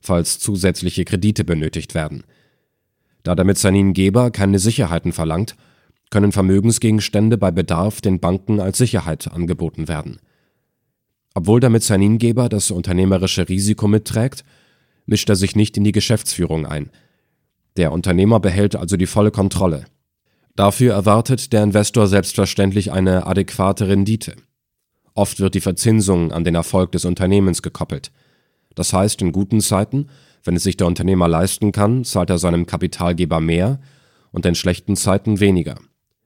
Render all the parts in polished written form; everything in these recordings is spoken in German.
falls zusätzliche Kredite benötigt werden. Da der Mezzaningeber keine Sicherheiten verlangt, können Vermögensgegenstände bei Bedarf den Banken als Sicherheit angeboten werden. Obwohl der Mezzaningeber das unternehmerische Risiko mitträgt, mischt er sich nicht in die Geschäftsführung ein. Der Unternehmer behält also die volle Kontrolle. Dafür erwartet der Investor selbstverständlich eine adäquate Rendite. Oft wird die Verzinsung an den Erfolg des Unternehmens gekoppelt. Das heißt, in guten Zeiten, wenn es sich der Unternehmer leisten kann, zahlt er seinem Kapitalgeber mehr und in schlechten Zeiten weniger.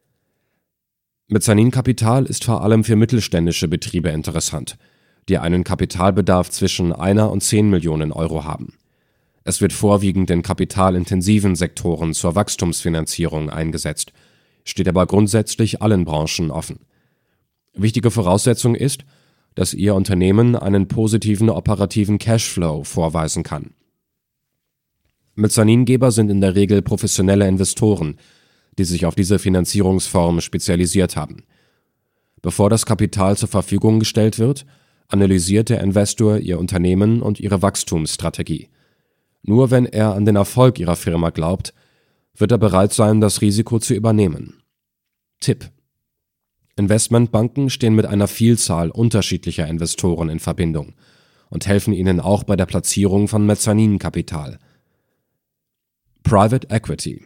Mezzaninkapital ist vor allem für mittelständische Betriebe interessant, die einen Kapitalbedarf zwischen 1 und 10 Millionen Euro haben. Es wird vorwiegend in kapitalintensiven Sektoren zur Wachstumsfinanzierung eingesetzt, steht aber grundsätzlich allen Branchen offen. Wichtige Voraussetzung ist, dass Ihr Unternehmen einen positiven operativen Cashflow vorweisen kann. Mezzaningeber sind in der Regel professionelle Investoren, die sich auf diese Finanzierungsform spezialisiert haben. Bevor das Kapital zur Verfügung gestellt wird, analysiert der Investor Ihr Unternehmen und Ihre Wachstumsstrategie. Nur wenn er an den Erfolg Ihrer Firma glaubt, wird er bereit sein, das Risiko zu übernehmen. Tipp: Investmentbanken stehen mit einer Vielzahl unterschiedlicher Investoren in Verbindung und helfen Ihnen auch bei der Platzierung von Mezzaninkapital. Private Equity.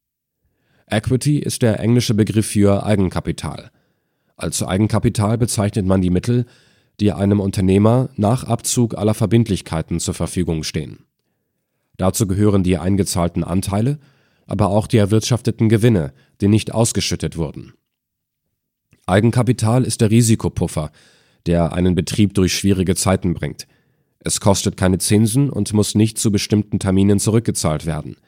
Equity ist der englische Begriff für Eigenkapital. Als Eigenkapital bezeichnet man die Mittel, die einem Unternehmer nach Abzug aller Verbindlichkeiten zur Verfügung stehen. Dazu gehören die eingezahlten Anteile, aber auch die erwirtschafteten Gewinne, die nicht ausgeschüttet wurden. Eigenkapital ist der Risikopuffer, der einen Betrieb durch schwierige Zeiten bringt. Es kostet keine Zinsen und muss nicht zu bestimmten Terminen zurückgezahlt werden.